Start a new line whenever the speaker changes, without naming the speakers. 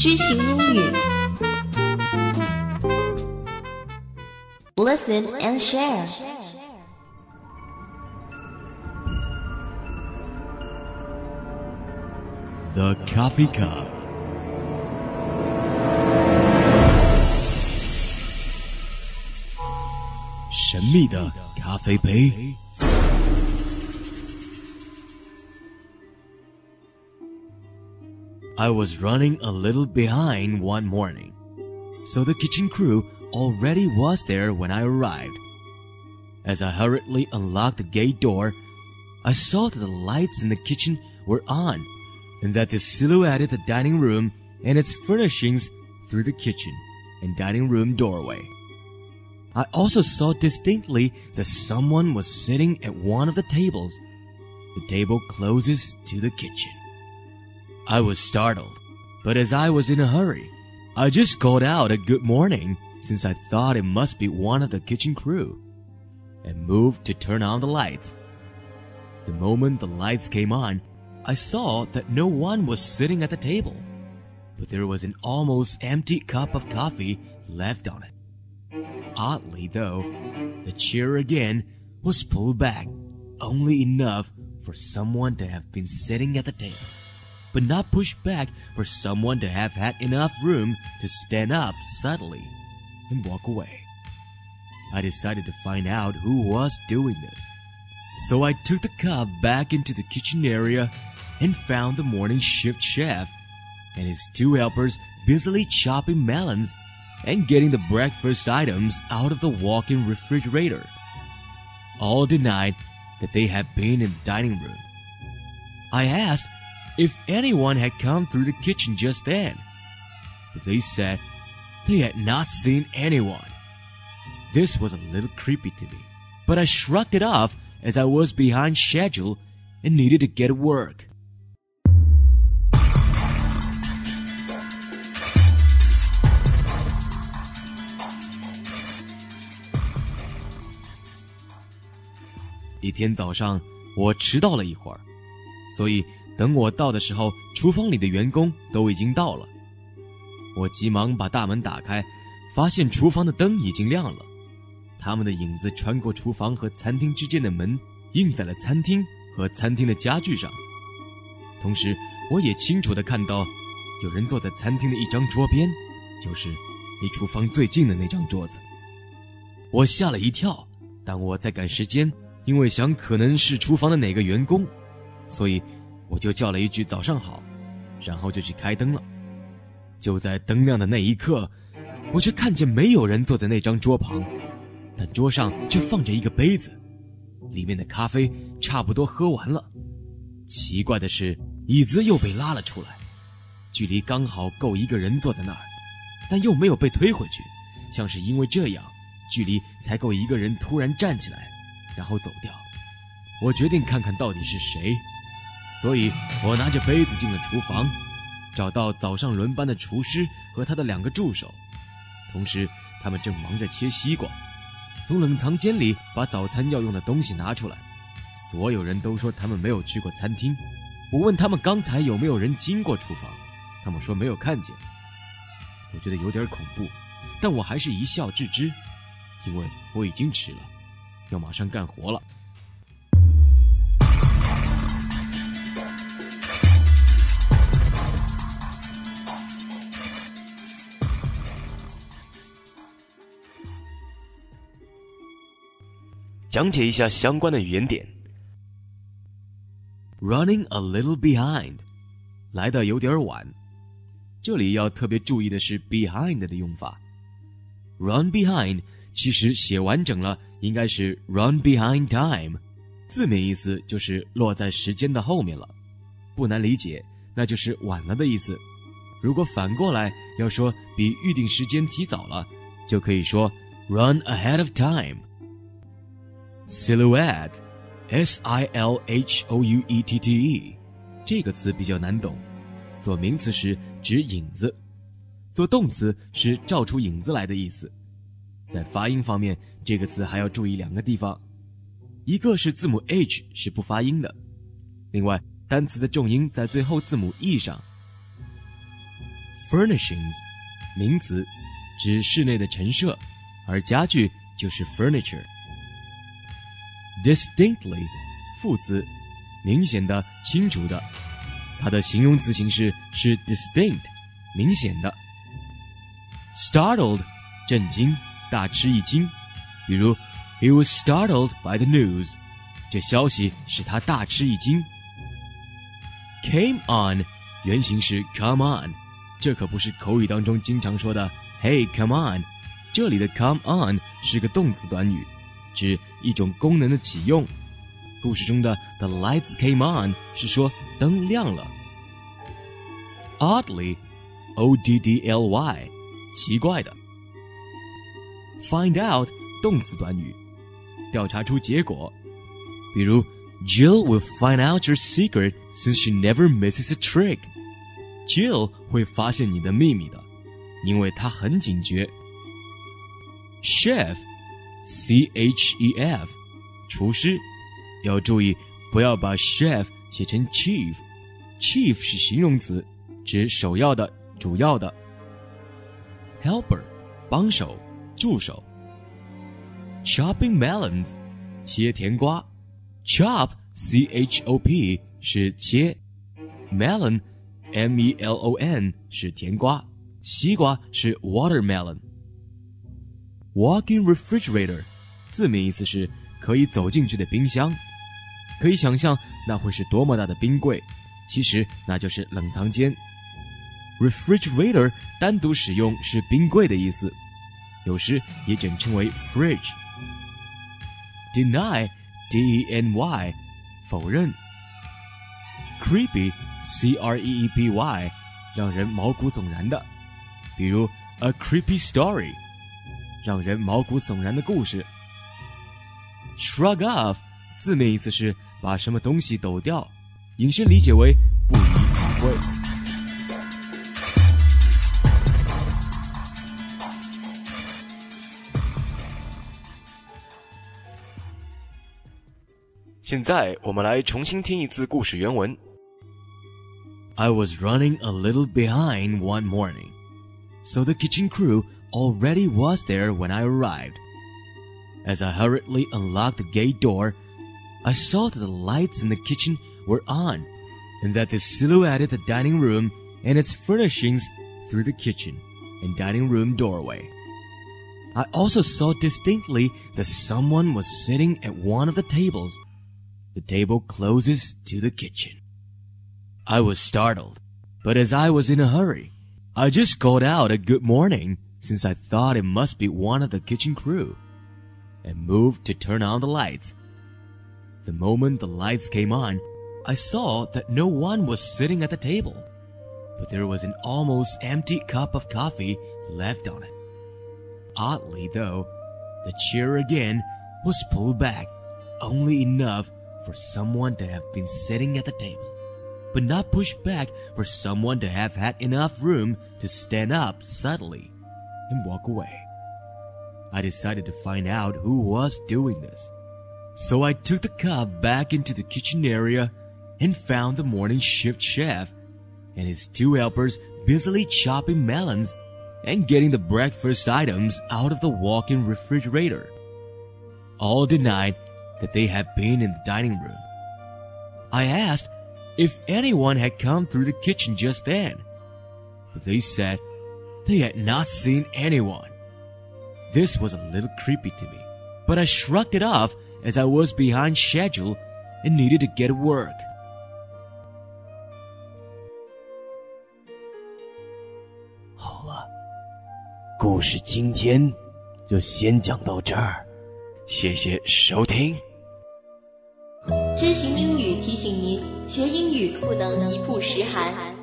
知行英语 Listen and share.
The Coffee Cup.《神秘的咖啡杯》。I was running a little behind one morning, so the kitchen crew already was there when I arrived. As I hurriedly unlocked the gate door, I saw that the lights in the kitchen were on, and that they silhouetted the dining room and its furnishings through the kitchen and dining room doorway. I also saw distinctly that someone was sitting at one of the tables, the table closest to the kitchen. I was startled, but as I was in a hurry, I just called out a good morning, since I thought it must be one of the kitchen crew, and moved to turn on the lights. The moment the lights came on, I saw that no one was sitting at the table, but there was an almost empty cup of coffee left on it. Oddly, though, the chair again was pulled back, only enough for someone to have been sitting at the table, but not pushed back for someone to have had enough room to stand up suddenly and walk away. I decided to find out who was doing this. So I took the cup back into the kitchen area and found the morning shift chef and his two helpers busily chopping melons and getting the breakfast items out of the walk-in refrigerator. All denied that they had been in the dining room. I asked if anyone had come through the kitchen just then, but they said they had not seen anyone. This was a little creepy to me, but I shrugged it off as I was behind schedule and needed to get to work.一天早上，我迟到了一会儿，所以等我到的时候，厨房里的员工都已经到了。我急忙把大门打开，发现厨房的灯已经亮了，他们的影子穿过厨房和餐厅之间的门，映在了餐厅和餐厅的家具上。同时，我也清楚地看到，有人坐在餐厅的一张桌边，就是离厨房最近的那张桌子。我吓了一跳，但我在赶时间，因为想可能是厨房的哪个员工，所以我就叫了一句早上好，然后就去开灯了。就在灯亮的那一刻，我却看见没有人坐在那张桌旁，但桌上却放着一个杯子，里面的咖啡差不多喝完了。奇怪的是，椅子又被拉了出来，距离刚好够一个人坐在那儿，但又没有被推回去，像是因为这样，距离才够一个人突然站起来然后走掉。我决定看看到底是谁，所以我拿着杯子进了厨房，找到早上轮班的厨师和他的2个助手，同时他们正忙着切西瓜，从冷藏间里把早餐要用的东西拿出来。所有人都说他们没有去过餐厅，我问他们刚才有没有人经过厨房，他们说没有看见。我觉得有点恐怖，但我还是一笑置之，因为我已经迟了，要马上干活了。讲解一下相关的语言点。Running a little behind， 来得有点晚。这里要特别注意的是 behind 的用法。Run behind 其实写完整了应该是 run behind time， 字面意思就是落在时间的后面了，不难理解，那就是晚了的意思。如果反过来要说比预定时间提早了，就可以说 run ahead of time。Silhouette S-I-L-H-O-U-E-T-T-E 这个词比较难懂，做名词时指影子，做动词是照出影子来的意思。在发音方面，这个词还要注意2个地方，一个是字母 H 是不发音的，另外单词的重音在最后字母 E 上。 Furnishings 名词，指室内的陈设，而家具就是 furniture。 Distinctly 副词，明显的、清楚的，它的形容词形式是 distinct 明显的。 Startled 震惊、大吃一惊，比如 He was startled by the news， 这消息使他大吃一惊。 Came on 原型是 come on， 这可不是口语当中经常说的 Hey come on， 这里的 come on 是个动词短语，指一种功能的启用。故事中的 The lights came on 是说灯亮了。 Oddly O-D-D-L-Y 奇怪的。 Find out 动词短语，调查出结果，比如 Jill will find out your secret since she never misses a trick。 Jill 会发现你的秘密的，因为她很警觉。 Chef C-H-E-F 厨师，要注意不要把 chef 写成 chief， chief 是形容词，指首要的、主要的。 Helper 帮手、助手。 Chopping melons 切甜瓜， Chop C-H-O-P 是切， Melon M-E-L-O-N 是甜瓜，西瓜是 watermelon。 Walk-in refrigerator 字面意思是可以走进去的冰箱，可以想象那会是多么大的冰柜，其实那就是冷藏间。 Refrigerator 单独使用是冰柜的意思，有时也简称为 fridge。 Deny D-E-N-Y 否认。 Creepy C-R-E-E-P-Y 让人毛骨悚然的，比如 A creepy story 让人毛骨悚然的故事。 Shrug off 字面意思是把什么东西抖掉，引申理解为不予理会。现在我们来重新听一次故事原文。 I was running a little behind one morning, so the kitchen crew already was there when I arrived. As I hurriedly unlocked the gate door, I saw that the lights in the kitchen were on, and that they silhouetted the dining room and its furnishings through the kitchen and dining room doorway. I also saw distinctly that someone was sitting at one of the tables, the table closest to the kitchen. I was startled, but as I was in a hurry, I just called out a good morning, since I thought it must be one of the kitchen crew, and moved to turn on the lights. The moment the lights came on, I saw that no one was sitting at the table, but there was an almost empty cup of coffee left on it. Oddly, though, the chair again was pulled back, only enough for someone to have been sitting at the table, but not pushed back for someone to have had enough room to stand up suddenly and walk away. I decided to find out who was doing this. So I took the cup back into the kitchen area and found the morning shift chef and his two helpers busily chopping melons and getting the breakfast items out of the walk-in refrigerator. All denied that they had been in the dining room. I asked if anyone had come through the kitchen just then, but they said they had not seen anyone. This was a little creepy to me, but I shrugged it off as I was behind schedule and needed to get to work. 好了，故事今天就先讲到这儿，谢谢收听。
知行英语提醒您，学英语不能一曝十寒。